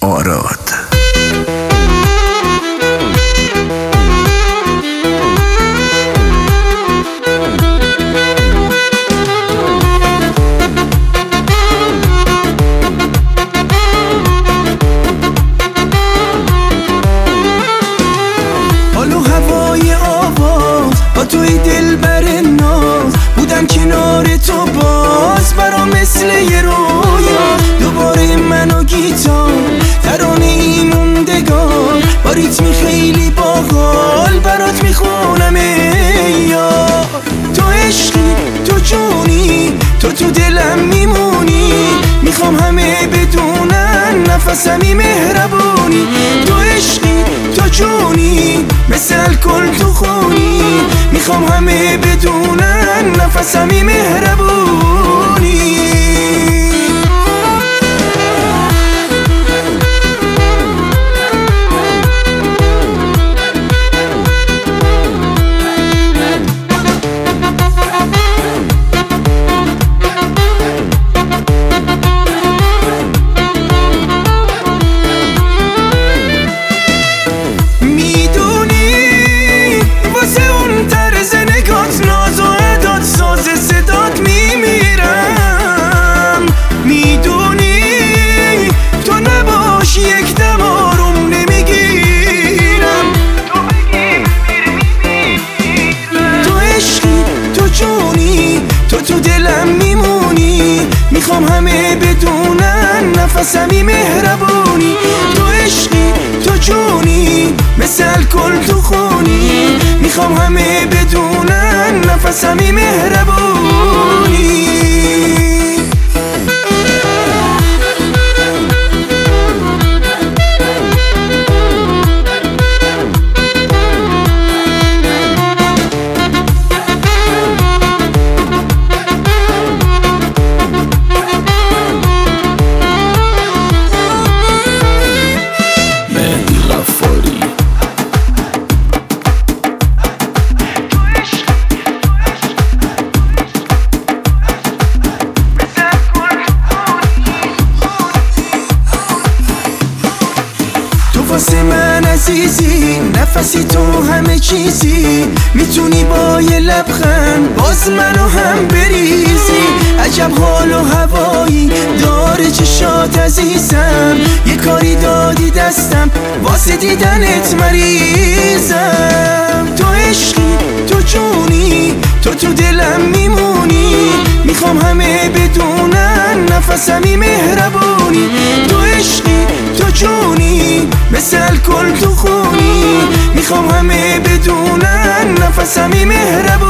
آراد. توی دل بر ناز بودم کنار تو، باز برام مثل یه رویا دوباره من و گیتار ترانه ای موندگار با ریتمی خیلی باحال برات میخونم ای یار. تو عشقی، تو جونی، تو دلم میمونی، میخوام همه بدونن نفسمی مهربونی. تو عشقی، تو جونی، مثل الکل تو خونی، میخوام همه بدونن نفسمی مهربونی. تو دلم میمونی، میخوام همه بدونن نفسمی مهربونی. تو عشقی، تو جونی، مثل الکل تو خونی، میخوام همه بدونن نفسمی مهربونی. واسه من عزیزی، نفسی تو همه چیزی، میتونی با یه لبخند باز منو هم بریزی. عجب حال و هوایی داره چشات عزیزم، یه کاری دادی دستم واسه دیدنت مریضم. تو عشقی، تو جونی، تو دلم میمونی، میخوام همه بدونن نفسمی مهربونی. تو عشقی، تو جونی، مثل الکل تو خونی، میخوام همه بدونن نفسمی مهربونی.